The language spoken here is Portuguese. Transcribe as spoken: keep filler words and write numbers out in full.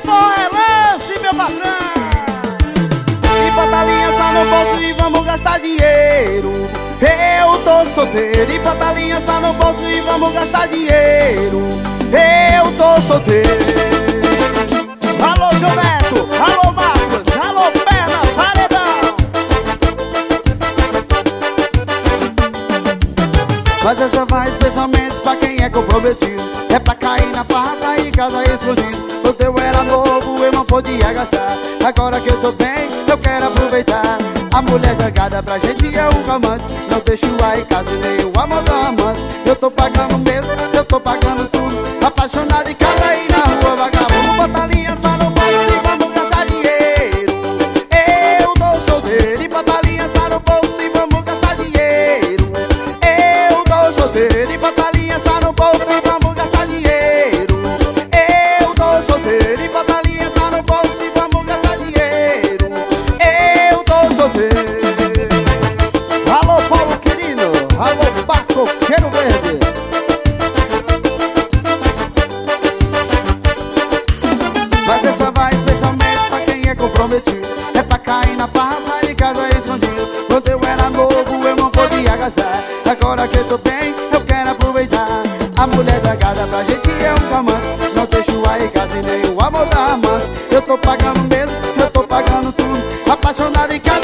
bom é lance, meu patrão. E bota a aliança no bolso e vamos gastar dinheiro. Eu tô solteiro. E bota a aliança no bolso e vamos gastar dinheiro. Eu tô solteiro. Alô, Gilberto, alô, Marcos, alô, Perna, paredão. Mas essa vai especialmente pra quem é comprometido. É pra cair na farra, sair de casa escondido. O teu era novo, eu não podia gastar. Agora que eu tô bem, eu quero aproveitar. A mulher jogada pra gente é um calmante. Não deixo aí casa nem o amor da amante. Eu tô pagando mesmo, eu tô pagando tudo. Apaixonado em casa aí na rua, vagabundo. Bota a aliança no bolso e vamos gastar dinheiro. Eu tô solteiro. E bota a aliança no bolso e vamos gastar dinheiro. Eu tô solteiro. E bota a aliança no bolso e vamos gastar dinheiro. Eu tô solteiro. E bota a aliança no bolso e vamos gastar dinheiro. Eu tô solteiro. Alô, Paulo Quirino. Alô, Paco Queiro Verde. Mas essa vai especialmente pra quem é comprometido. É pra cair na farra, sair de casa escondido. Quando eu era novo eu não podia gastar. Agora que eu tô bem, eu quero aproveitar. A mulher jogada pra gente é um calmante. Não deixo aí casa e nem o amor da amante. Eu tô pagando mesmo, eu tô pagando tudo. Apaixonado em casa